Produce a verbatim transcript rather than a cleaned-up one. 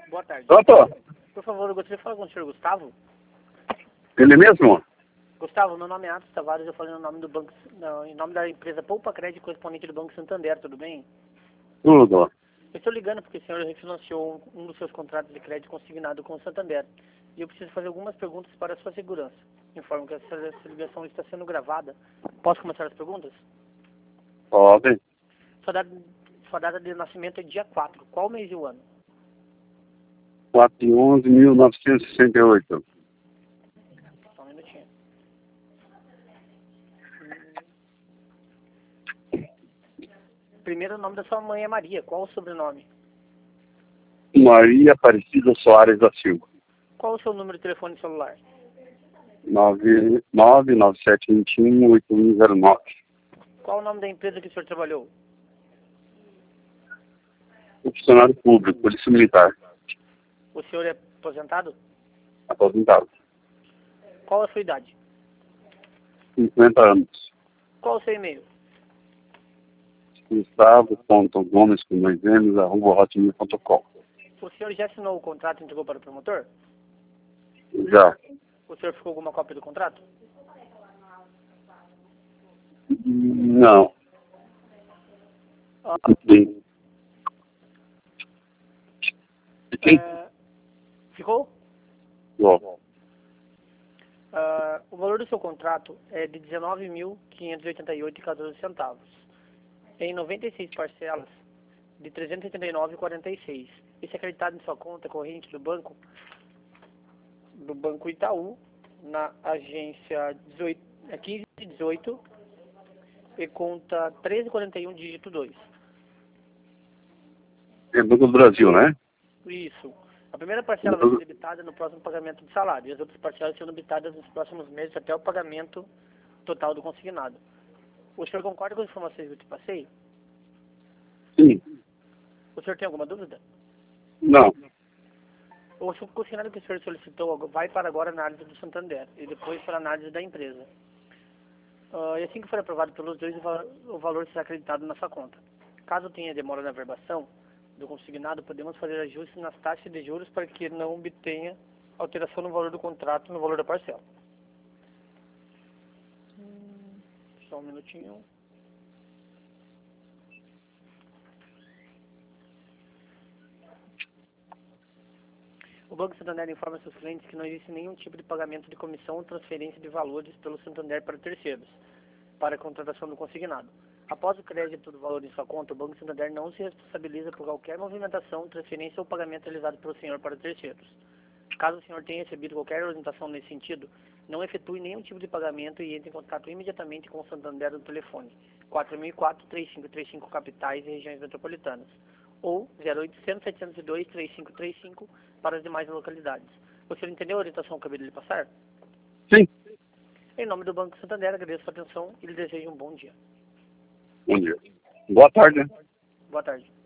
Boa tarde. Pronto? Por favor, eu gostaria de falar com o senhor Gustavo. Ele mesmo? Gustavo, meu nome é Atos Tavares, eu falei no nome do banco, não, em nome da empresa Poupa Crédito, correspondente do Banco Santander, tudo bem? Tudo. Eu estou ligando porque o senhor refinanciou um dos seus contratos de crédito consignado com o Santander. E eu preciso fazer algumas perguntas para a sua segurança. Informo que essa, essa ligação está sendo gravada. Posso começar as perguntas? Pode. Sua data, sua data de nascimento é dia quatro. Qual mês e o ano? quatro de onze de mil novecentos e sessenta e oito. Só um minutinho. Primeiro, o nome da sua mãe é Maria. Qual o sobrenome? Maria Aparecida Soares da Silva. Qual o seu número de telefone celular? nove nove nove sete dois um oito um zero nove. Qual o nome da empresa que o senhor trabalhou? Funcionário público, Polícia Militar. O senhor é aposentado? Aposentado. Qual a sua idade? cinquenta anos. Qual o seu e-mail? Gustavo.gomes com dois M's, arroba hotmail ponto com. O senhor já assinou o contrato e entregou para o promotor? Já. O senhor ficou com uma cópia do contrato? Não. Ah, Sim. Sim. é, ficou? Bom. Ah, o valor do seu contrato é de dezenove mil quinhentos e oitenta e oito reais e quatorze centavos. Em noventa e seis parcelas de trezentos e oitenta e nove reais e quarenta e seis. Isso é acreditado em sua conta corrente do banco, do Banco Itaú, na agência dezoito, é quinze dezoito e conta treze quarenta e um, dígito dois. É Banco do Brasil, né? Isso. A primeira parcela vai ser debitada no próximo pagamento de salário e as outras parcelas serão debitadas nos próximos meses até o pagamento total do consignado. O senhor concorda com as informações que eu te passei? Sim. O senhor tem alguma dúvida? Não. O consignado que o senhor solicitou vai para agora a análise do Santander e depois para a análise da empresa. Uh, e assim que for aprovado pelos dois, o, va o valor será acreditado na sua conta. Caso tenha demora na verbação do consignado, podemos fazer ajustes nas taxas de juros para que não obtenha alteração no valor do contrato no valor da parcela. Hum, só um minutinho. O Banco Santander informa seus clientes que não existe nenhum tipo de pagamento de comissão ou transferência de valores pelo Santander para terceiros, para a contratação do consignado. Após o crédito do valor em sua conta, o Banco Santander não se responsabiliza por qualquer movimentação, transferência ou pagamento realizado pelo senhor para terceiros. Caso o senhor tenha recebido qualquer orientação nesse sentido, não efetue nenhum tipo de pagamento e entre em contato imediatamente com o Santander no telefone quatro mil e quatro, três cinco três cinco capitais e regiões metropolitanas ou zero oitocentos, setecentos e dois, três cinco três cinco para as demais localidades. O senhor entendeu a orientação que eu acabei de lhe passar? Sim. Em nome do Banco Santander, agradeço a sua atenção e lhe desejo um bom dia. Bom dia. Boa tarde, né? Boa tarde.